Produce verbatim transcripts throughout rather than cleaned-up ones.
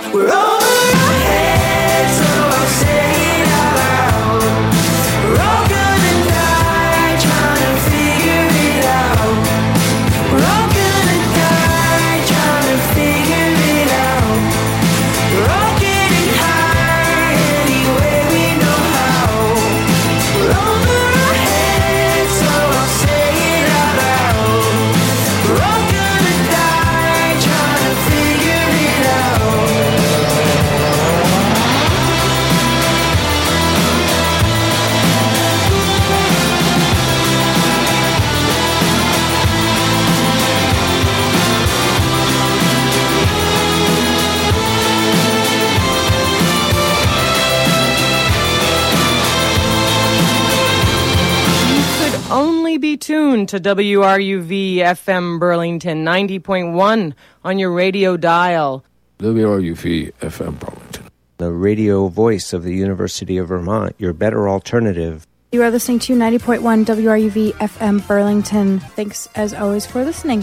We're over our heads, so I'll say it out loud. We're all gonna die trying to figure it out. We're all gonna die trying to figure it out. We're all getting high any way we know how. We're over our heads, so I'll say it out loud. We're all gonna die trying to figure it out. Only be tuned to W R U V F M Burlington ninety point one on your radio dial. W R U V F M Burlington. The radio voice of the University of Vermont, your better alternative. You are listening to ninety point one W R U V F M Burlington. Thanks, as always, for listening.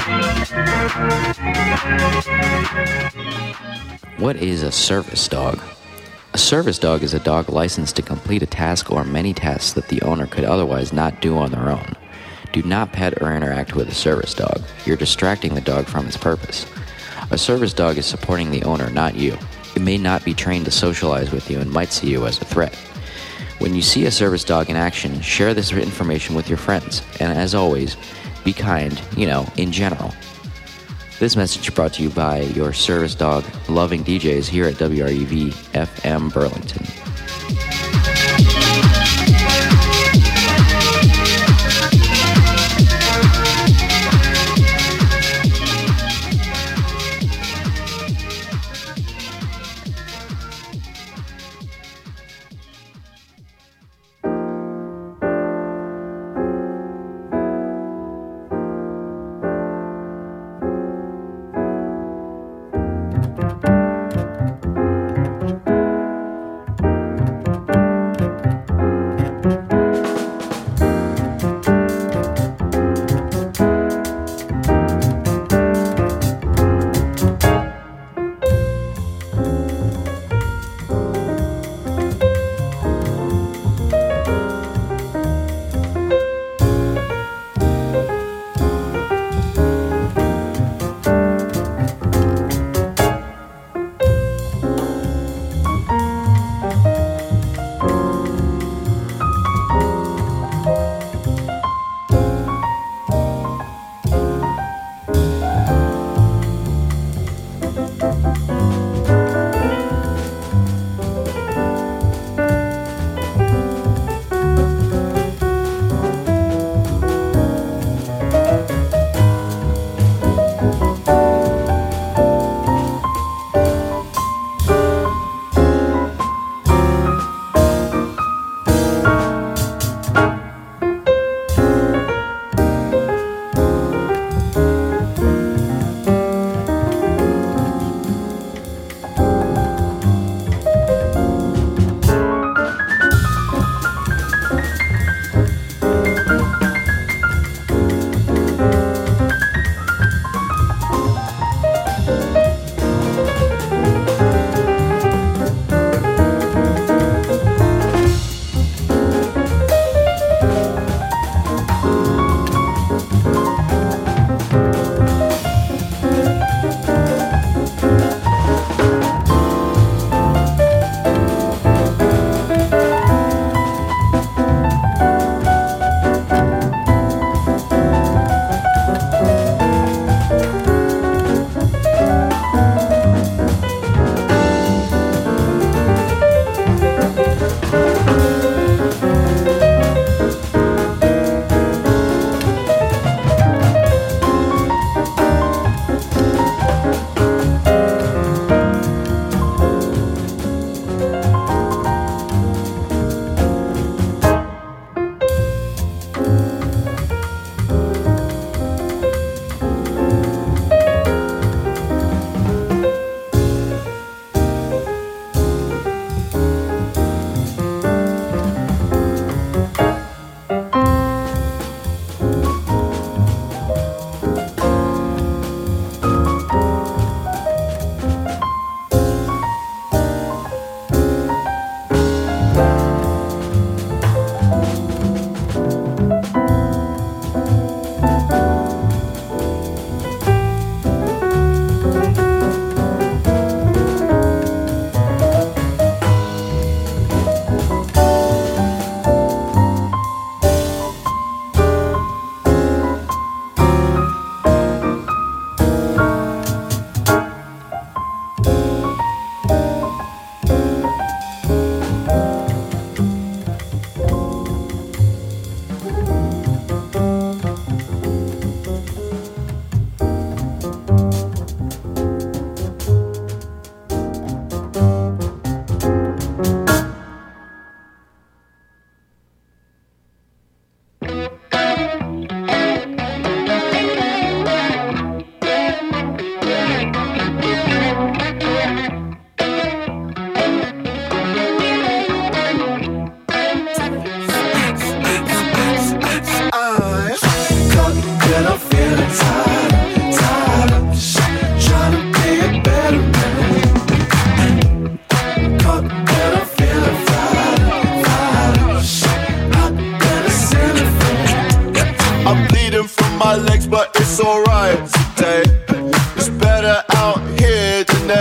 What is a service dog? A service dog is a dog licensed to complete a task or many tasks that the owner could otherwise not do on their own. Do not pet or interact with a service dog. You're distracting the dog from its purpose. A service dog is supporting the owner, not you. It may not be trained to socialize with you and might see you as a threat. When you see a service dog in action, share this information with your friends. And as always, be kind, you know, in general. This message brought to you by your service dog loving D Js here at W R U V F M Burlington.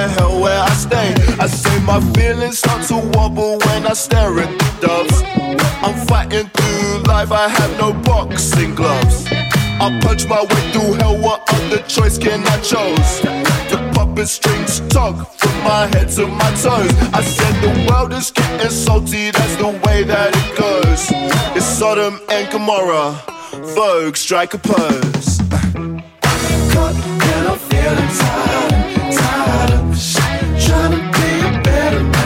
the hell where I stay. I say my feelings start to wobble when I stare at the doves. I'm fighting through life, I have no boxing gloves. I punch my way through hell, what other choice can I choose? The puppet strings tug from my head to my toes. I said the world is getting salty, that's the way that it goes. It's Sodom and Gomorrah, Vogue, strike a pose. Caught and I'm feeling tired, tired of trying to be a better man.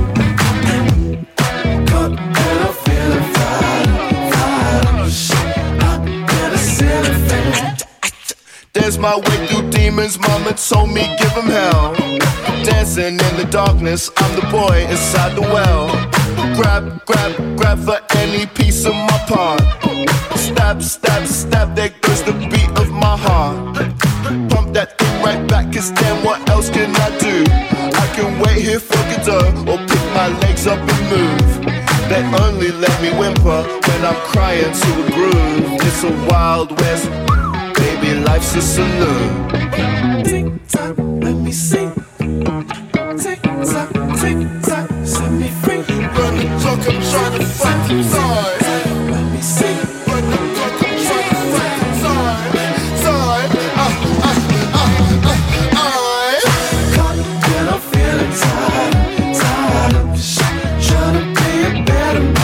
Caught and I'm feeling tired, tired of I've been a silly fan. There's my way through demons, mama told me give them hell. Dancing in the darkness, I'm the boy inside the well. Grab, grab, grab for any piece of my part. Stab, stab, stab, there goes the beat of my heart. Pump that thing right back, cause then what else can I do? I can wait here for Godot, or pick my legs up and move. They only let me whimper when I'm crying to a groove. It's a wild west, baby, life's a saloon. Tick tock, let me sing. Tick tock, tick tock, set me free. Run the clock, I'm trying to fight the time. Let me sing. Run the clock, I'm trying to fight the time. Time, ah, ah, ah, ah, ah. Caught and I'm feeling tired, tired of trying to be a better man.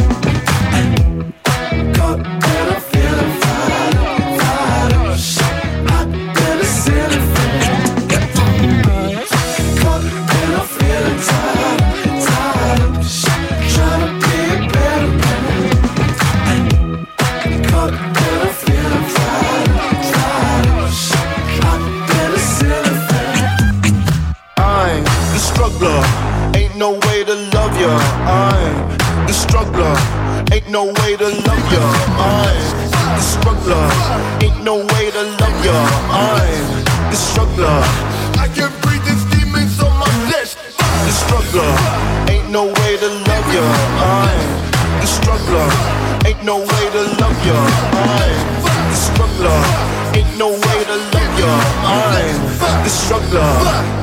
Caught and I'm feeling tired, tired of I've been a silly fan. Caught and I'm feeling tired, tired of trying to be a better man. Caught and I'm feeling tired, tired of I've been a silly fan. I'm the struggler, ain't no way to love ya. I'm the struggler, ain't no way to love ya. I'm the struggler, ain't no way to love ya. I'm the struggler, I can breathe these demons on my flesh. The struggler, ain't no way to love ya. I'm the struggler, ain't no way to love ya. I'm the struggler, ain't no way to love ya. I'm the struggler.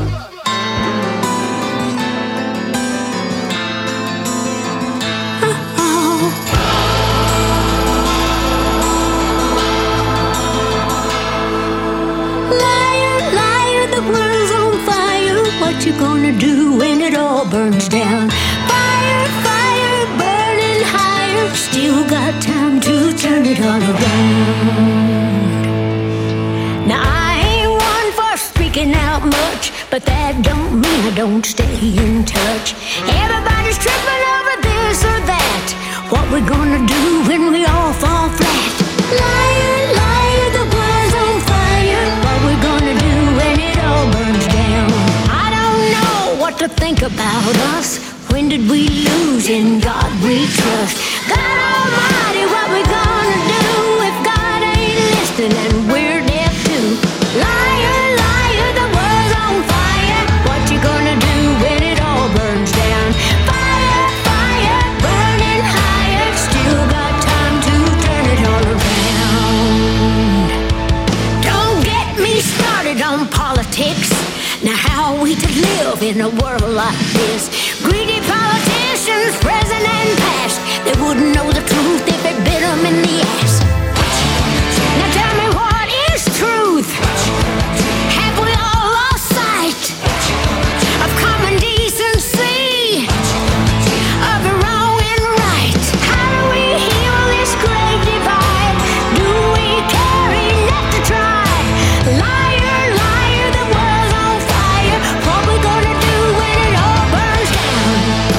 What you gonna do when it all burns down? Fire, fire, burning higher. Still got time to turn it all around. Now I ain't one for speaking out much, but that don't mean I don't stay in touch. Everybody's tripping over this or that. What we gonna do when we all fall flat? Liar, liar, the world's on fire. What we gonna do when it all burns down? What to think about us? When did we lose? In God we trust. God Almighty, what we gonna do if God ain't listening and we're deaf too? Liar, liar, the world's on fire. What you gonna do when it all burns down? Fire, fire, burning higher. Still got time to turn it all around. Don't get me started on politics. Now how are we to live in a world like this? Greedy politicians, present and past, they wouldn't know the truth if it bit them in the ass. Now tell me, what is truth? Have we all lost sight of common decency, of wrong and right? How do we heal this great divide? Do we carry enough to try? Liar, liar, the world's on fire. What we gonna do when it all burns down?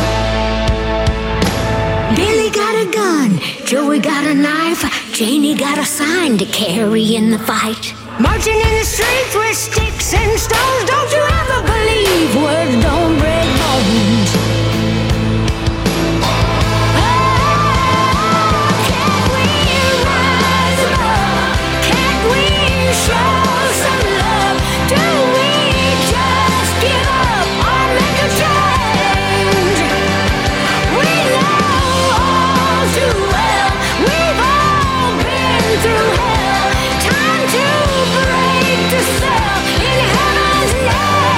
Billy got a gun, Joey got a knife, Janie got a sign to carry in the fight. Marching in the streets with sticks and stones. Don't you ever believe words don't break bones. Through hell, time to break the spell in heaven's name.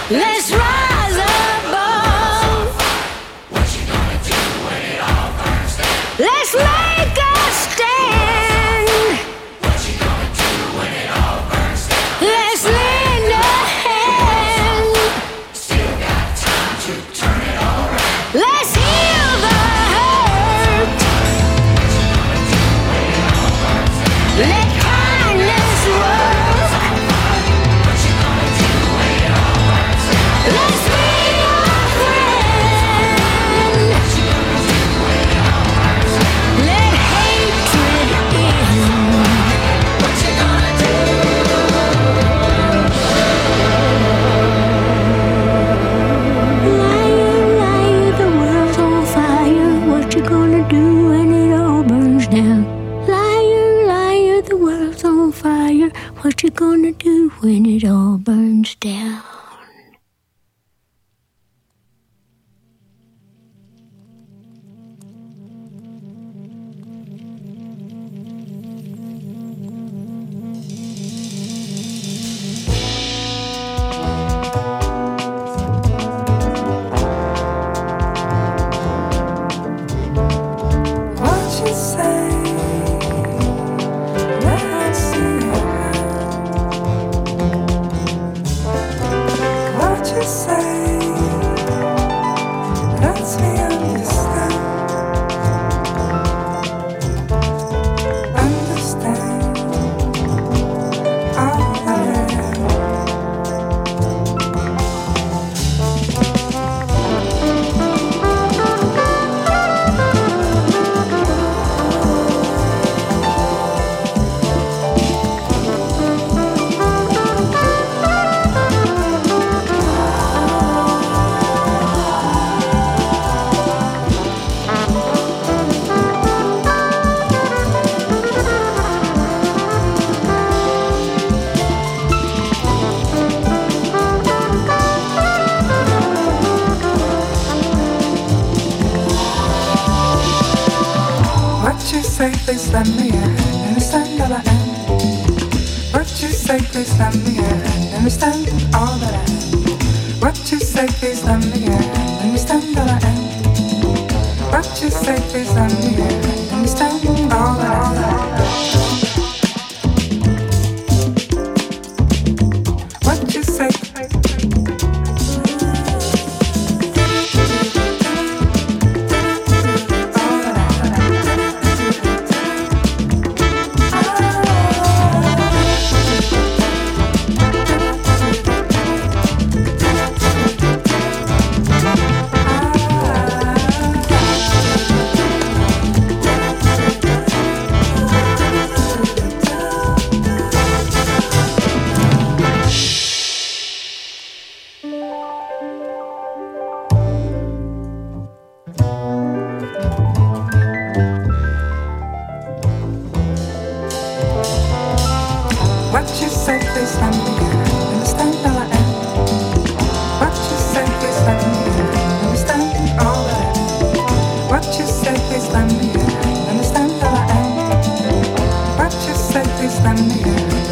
Let's rise above. What you gonna do when it all burns down? Let's make a stand. What you gonna do when it all burns down? Let's lend a hand. Still got time to turn it all around. Let's heal the hurt. What you gonna do when it all burns down? Let kindness work. What you gonna do when it all burns down? Let's be a friend. What you gonna do when it all burns down? Let hatred end. What you gonna do? Liar, liar, the world's on fire. What you gonna do when it all burns down? Liar, liar, the world's on fire. What you gonna do when it all burns down? What you say? Let's see. What you say? Let's me understand. Understand all that I am. What you say, please lend me a hand. Understand all I am. What you say, please lend me a hand. Understand all that I am. What you say, please lend me a hand. Understand all I am. What you say, please lend me a hand. Understand all that I am. What you say? What you say, please lend me a hand. Understand all I am. What you say, please lend me a hand. Understand all that I am. What you say, please lend me a hand. Understand all I am. What you say, please lend me a hand.